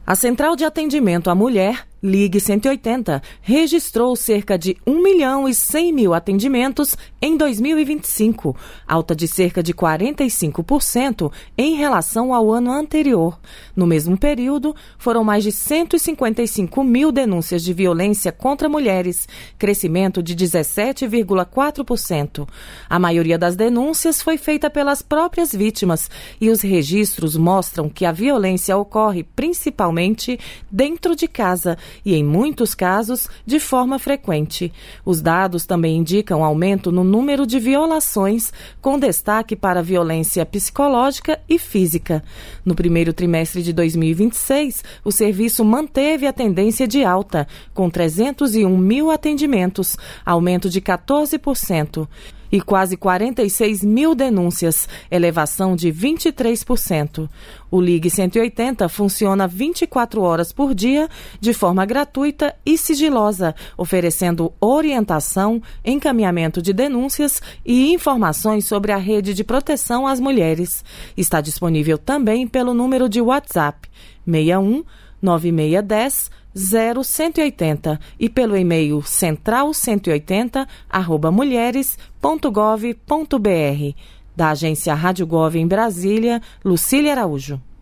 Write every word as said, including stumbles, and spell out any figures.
A Central de Atendimento à Mulher, Ligue cento e oitenta, registrou cerca de um milhão e cem mil atendimentos em dois mil e vinte e cinco, alta de cerca de quarenta e cinco por cento em relação ao ano anterior. No mesmo período, foram mais de cento e cinquenta e cinco mil denúncias de violência contra mulheres, crescimento de dezessete vírgula quatro por cento. A maioria das denúncias foi feita pelas próprias vítimas e os registros mostram que a violência ocorre principalmente dentro de casa e, em muitos casos, de forma frequente. Os dados também indicam aumento no número de violações, com destaque para a violência psicológica e física. No primeiro trimestre de dois mil e vinte e seis, o serviço manteve a tendência de alta, com trezentos e um mil atendimentos, aumento de quatorze por cento. E quase quarenta e seis mil denúncias, elevação de vinte e três por cento. O Ligue cento e oitenta funciona vinte e quatro horas por dia, de forma gratuita e sigilosa, oferecendo orientação, encaminhamento de denúncias e informações sobre a rede de proteção às mulheres. Está disponível também pelo número de WhatsApp seis um nove seis um zero zero cento e oitenta e pelo e-mail central cento e oitenta arroba mulheres ponto gov ponto br. Da agência Rádio Gov em Brasília, Lucília Araújo.